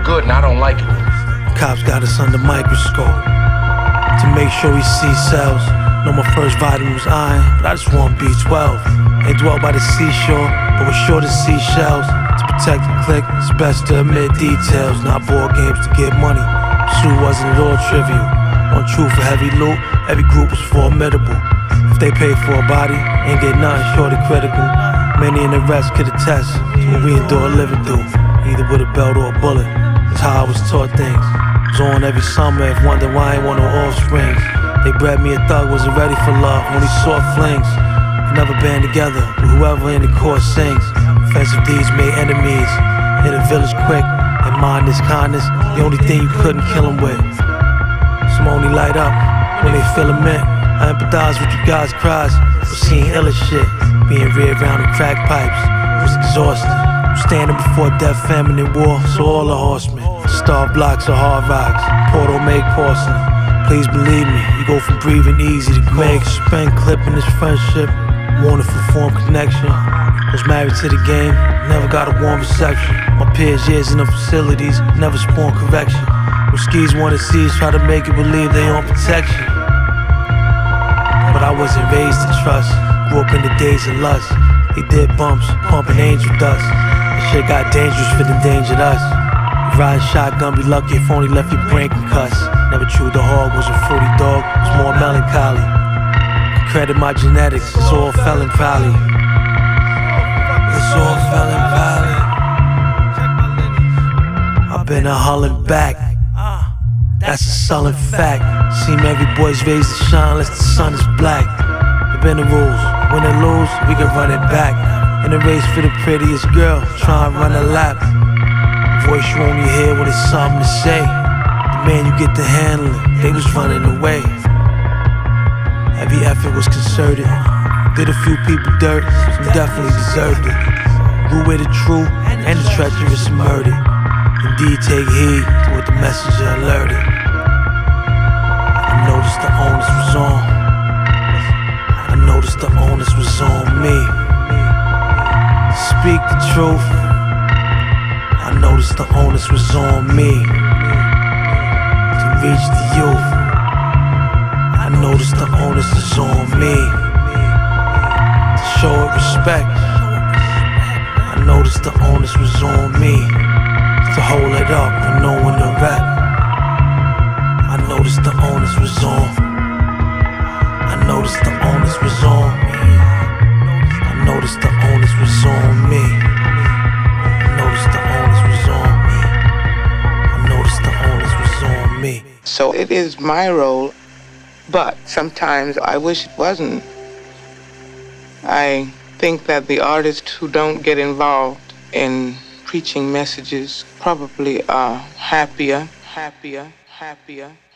good and I don't like it. Cops got us under microscope to make sure we see cells. Know my first vitamin was iron, but I just want B12. Ain't dwelt by the seashore, but was sure to seashells. To protect the clique, it's best to admit details. Not board games to get money. Pursuit wasn't at all trivial. One true for heavy loot, every group was formidable. If they paid for a body, ain't get nothing short of critical. Many in the rest could attest to what we endure living through, either with a belt or a bullet. That's how I was taught things. Was on every summer, if wondering why I ain't want no offspring. They bred me a thug, wasn't ready for love, only soft flings. We never band together with whoever in the chorus sings. Offensive deeds made enemies, hit a village quick. And mindless kindness, the only thing you couldn't kill them with. Some only light up when they feel a mint. I empathize with you guys' cries for seeing iller shit. Being reared around in crack pipes, was exhausted. Standing before death, famine, and war, so all the horsemen. Star blocks or hard rocks, portal make porcelain. Please believe me, you go from breathing easy to make spend clipping this friendship. Wonderful form connection. Was married to the game, never got a warm reception. My peers years in the facilities, never spawned correction. When skis wanted seeds, try to make it believe they on protection. But I wasn't raised to trust, grew up in the days of lust. They did bumps, pumping angel dust. That shit got dangerous for the endangered us. Riding shotgun, be lucky if only left your brain concussed. Never chewed the hog, was a fruity dog, was more melancholy. Credit my genetics, it's all felon valley. It's all felon valley. I've been a hullin' back, that's a sullen fact. Seem every boy's raised to shine unless the sun is black. There been the rules, when they lose, we can run it back. In the race for the prettiest girl, try and run a lap. Voice you only hear when it's something to say. The man you get to handle it, they was running away. Every effort was concerted. Did a few people dirt, some definitely deserved it. Grew with the true and the treacherous and murdered. Indeed, take heed to what the messenger alerted. I noticed the onus was on. I noticed the onus was on me. Speak the truth. I noticed the onus was on me to reach the youth. I noticed the onus is on me to show it respect. I noticed the onus was on me to hold it up and know when to rap. I noticed the onus was on. I noticed the onus was on me. I noticed the onus was on me. I noticed the onus was on me. I noticed the onus was on me. So it is my role, but sometimes I wish it wasn't. I think that the artists who don't get involved in preaching messages probably are happier.